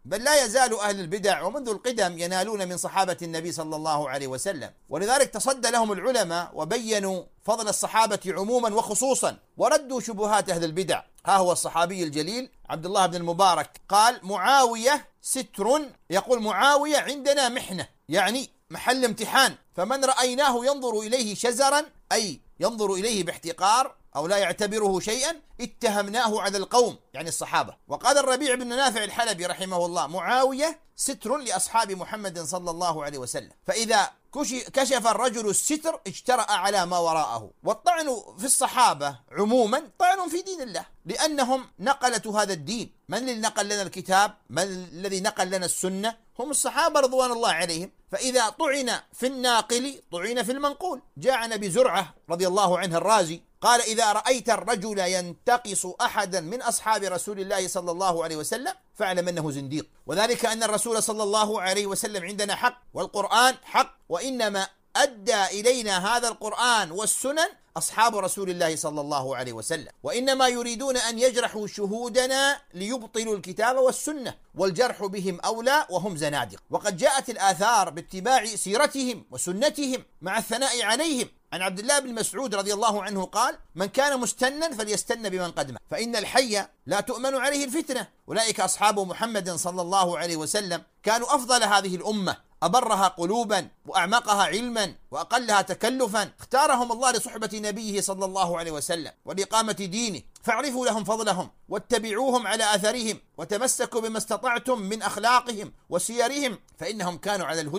بل لا يزال أهل البدع ومنذ القدم ينالون من صحابة النبي صلى الله عليه وسلم، ولذلك تصدى لهم العلماء وبينوا فضل الصحابة عموما وخصوصا، وردوا شبهات أهل البدع. ها هو الصحابي الجليل عبد الله بن المبارك قال: معاوية ستر، يقول معاوية عندنا محنة، يعني محل امتحان، فمن رأيناه ينظر إليه شزرا، أي ينظر إليه باحتقار أو لا يعتبره شيئا، اتهمناه على القوم، يعني الصحابة. وقال الربيع بن نافع الحلبي رحمه الله: معاوية ستر لأصحاب محمد صلى الله عليه وسلم، فإذا كشف الرجل الستر اجترأ على ما وراءه. والطعن في الصحابة عموما طعن في دين الله، لأنهم نقلة هذا الدين. من الذي نقل لنا الكتاب؟ من الذي نقل لنا السنة؟ هم الصحابة رضوان الله عليهم. فإذا طعن في الناقل طعن في المنقول. جاء عن أبي زرعة رضي الله عنه الرازي قال: إذا رأيت الرجل ينتقص أحدا من أصحاب رسول الله صلى الله عليه وسلم فاعلم أنه زنديق، وذلك أن الرسول صلى الله عليه وسلم عندنا حق، والقرآن حق، وإنما أدى إلينا هذا القرآن والسنن أصحاب رسول الله صلى الله عليه وسلم، وإنما يريدون أن يجرحوا شهودنا ليبطلوا الكتاب والسنة، والجرح بهم أولى وهم زنادق. وقد جاءت الآثار باتباع سيرتهم وسنتهم مع الثناء عليهم. عن عبد الله بن مسعود رضي الله عنه قال: من كان مستنا فليستن بمن قدمه، فإن الحي لا تؤمن عليه الفتنة. أولئك أصحاب محمد صلى الله عليه وسلم كانوا أفضل هذه الأمة، أبرها قلوبا وأعمقها علما وأقلها تكلفا، اختارهم الله لصحبة نبيه صلى الله عليه وسلم ولإقامة دينه، فاعرفوا لهم فضلهم واتبعوهم على أثرهم، وتمسكوا بما استطعتم من أخلاقهم وسيرهم، فإنهم كانوا على الهدى